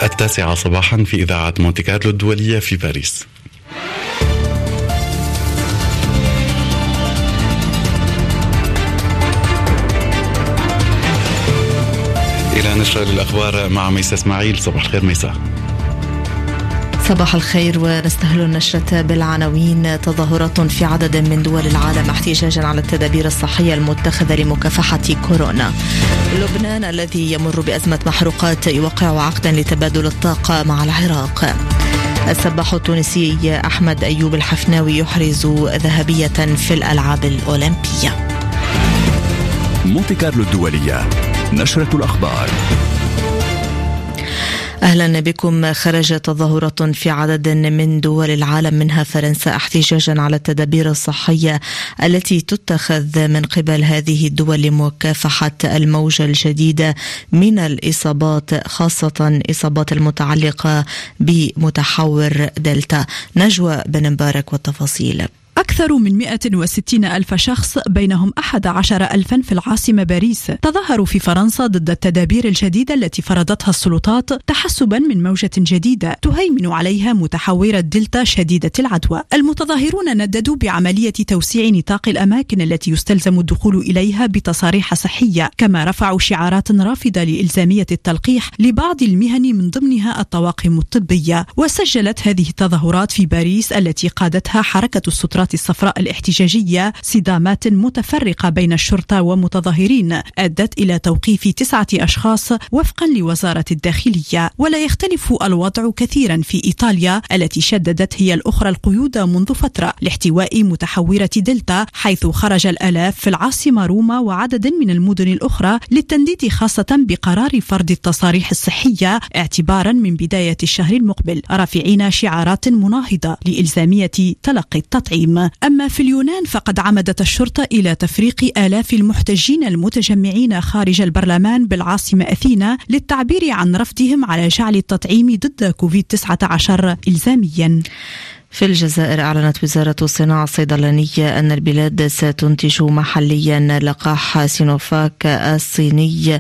9 صباحا في إذاعة مونتي كارلو الدولية في باريس. إلى نشرة الأخبار مع ميسا إسماعيل. صباح الخير ميسا. صباح الخير، ونستهل النشرة بالعناوين. تظاهرات في عدد من دول العالم احتجاجا على التدابير الصحية المتخذة لمكافحة كورونا. لبنان الذي يمر بأزمة محروقات يوقع عقدا لتبادل الطاقة مع العراق. السباح التونسي أحمد أيوب الحفناوي يحرز ذهبية في الألعاب الأولمبية. مونتي كارلو الدولية، نشرة الأخبار. أهلا بكم. خرجت تظاهرات في عدد من دول العالم منها فرنسا احتجاجا على التدابير الصحية التي تتخذ من قبل هذه الدول لمكافحة الموجة الجديدة من الإصابات، خاصة إصابات المتعلقة بمتحور دلتا. نجوى بن مبارك والتفاصيل. أكثر من 160 ألف شخص، بينهم 11 ألفا في العاصمة باريس، تظاهروا في فرنسا ضد التدابير الجديدة التي فرضتها السلطات تحسبا من موجة جديدة تهيمن عليها متحورة دلتا شديدة العدوى. المتظاهرون نددوا بعملية توسيع نطاق الأماكن التي يستلزم الدخول إليها بتصاريح صحية، كما رفعوا شعارات رافضة لإلزامية التلقيح لبعض المهن من ضمنها الطواقم الطبية. وسجلت هذه التظاهرات في باريس التي قادتها حركة السترات الصفراء الاحتجاجية صدامات متفرقة بين الشرطة ومتظاهرين أدت إلى توقيف 9 أشخاص وفقا لوزارة الداخلية. ولا يختلف الوضع كثيرا في إيطاليا التي شددت هي الأخرى القيود منذ فترة لاحتواء متحورة دلتا، حيث خرج الآلاف في العاصمة روما وعدد من المدن الأخرى للتنديد، خاصة بقرار فرض التصاريح الصحية اعتبارا من بداية الشهر المقبل، رافعين شعارات مناهضة لإلزامية تلقي التطعيم. أما في اليونان فقد عمدت الشرطة إلى تفريق آلاف المحتجين المتجمعين خارج البرلمان بالعاصمة أثينا للتعبير عن رفضهم على جعل التطعيم ضد كوفيد-19 إلزاميا. في الجزائر أعلنت وزارة الصناعة الصيدلانية أن البلاد ستنتج محليا لقاح سينوفاك الصيني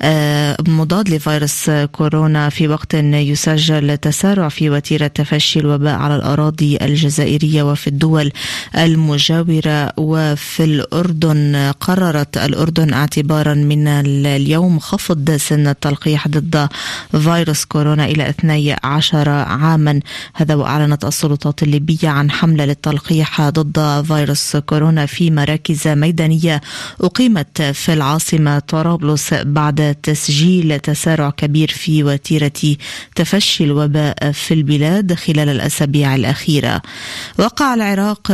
مضاد لفيروس كورونا، في وقت يسجل تسارع في وتيرة تفشي الوباء على الأراضي الجزائرية وفي الدول المجاورة. وفي الأردن قررت الأردن اعتبارا من اليوم خفض سن التلقيح ضد فيروس كورونا إلى 12 عاما. هذا وأعلنت السلطات الليبية عن حملة للتلقيح ضد فيروس كورونا في مراكز ميدانية أقيمت في العاصمة طرابلس بعد تسجيل تسارع كبير في وتيرة تفشي الوباء في البلاد خلال الأسابيع الأخيرة. وقع العراق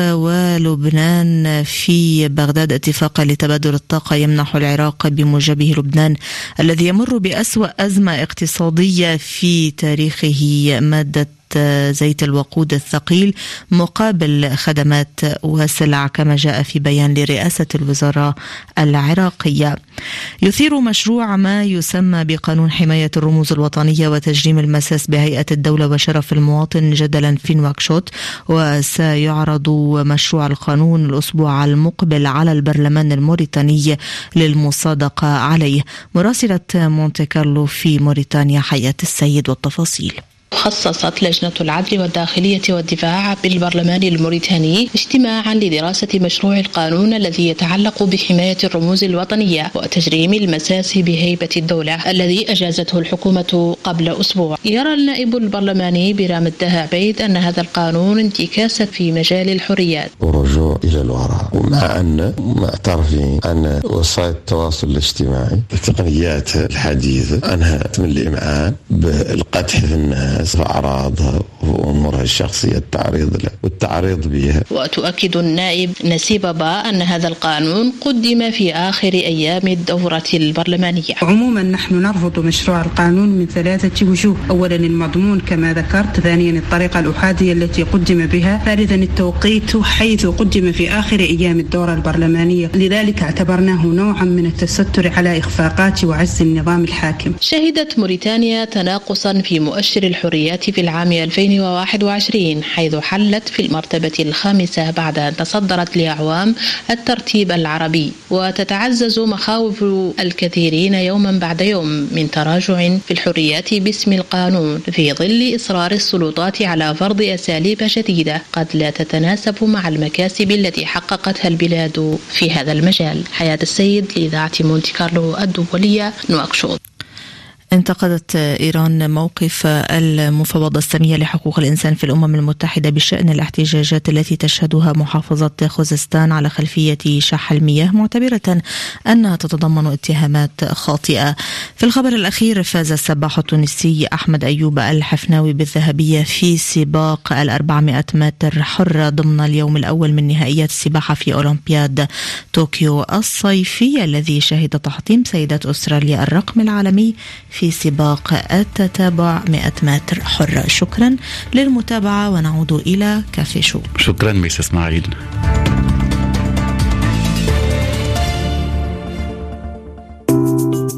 ولبنان في بغداد اتفاقا لتبادل الطاقة يمنح العراق بموجبه لبنان الذي يمر بأسوأ أزمة اقتصادية في تاريخه مادة زيت الوقود الثقيل مقابل خدمات وسلع، كما جاء في بيان لرئاسة الوزراء العراقية. يثير مشروع ما يسمى بقانون حماية الرموز الوطنية وتجريم المساس بهيئة الدولة وشرف المواطن جدلا في نواكشوط، وسيعرض مشروع القانون الأسبوع المقبل على البرلمان الموريتاني للمصادقة عليه. مراسلة مونتي كارلو في موريتانيا حياة السيد والتفاصيل. خصصت لجنة العدل والداخلية والدفاع بالبرلمان الموريتاني اجتماعا لدراسة مشروع القانون الذي يتعلق بحماية الرموز الوطنية وتجريم المساس بهيبة الدولة الذي أجازته الحكومة قبل أسبوع. يرى النائب البرلماني برام الدها عبيد أن هذا القانون انتكاسة في مجال الحريات ورجوع إلى الوراء، ومع أن معترفين أن وسائل التواصل الاجتماعي التقنيات الحديثة أنهت من الإمعان بالقدح في الناس أعراضها وأمورها الشخصية والتعريض بها. وتؤكد النائب نسيب با أن هذا القانون قدم في آخر أيام الدورة البرلمانية. عموما نحن نرفض مشروع القانون من 3 وجوه: أولا المضمون كما ذكرت، ثانيا الطريقة الأحادية التي قدم بها، ثالثا التوقيت حيث قدم في آخر أيام الدورة البرلمانية، لذلك اعتبرناه نوعا من التستر على إخفاقات وعجز النظام الحاكم. شهدت موريتانيا تناقصا في مؤشر الحريات في العام 2020 2021 حيث حلت في المرتبة 5 بعد أن تصدرت لأعوام الترتيب العربي. وتتعزز مخاوف الكثيرين يوما بعد يوم من تراجع في الحريات باسم القانون في ظل إصرار السلطات على فرض أساليب شديدة قد لا تتناسب مع المكاسب التي حققتها البلاد في هذا المجال. حياة السيد لإذاعة مونتي كارلو الدولية، نواكشوط. انتقدت إيران موقف المفوضة السامية لحقوق الإنسان في الأمم المتحدة بشأن الاحتجاجات التي تشهدها محافظة خوزستان على خلفية شح المياه، معتبرة أنها تتضمن اتهامات خاطئة. في الخبر الأخير، فاز السباح التونسي أحمد أيوب الحفناوي بالذهبية في سباق 400 متر حرة ضمن اليوم الأول من نهائيات السباحة في أولمبياد طوكيو الصيفي، الذي شهد تحطيم سيدات أستراليا الرقم العالمي في سباق التتابع 100 متر حرة. شكرا للمتابعة ونعود إلى كافي شو. شكرا ميس إسماعيل.